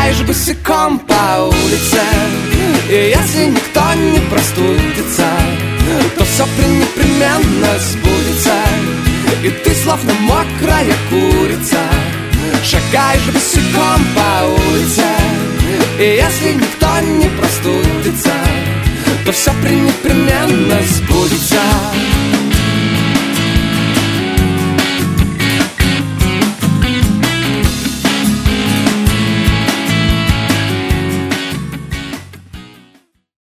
Шагай же босиком по улице, и если никто не простудится, то все непременно сбудется, и ты словно мокрая курица. Шагай же босиком по улице, и если никто не простудится, то все непременно сбудется.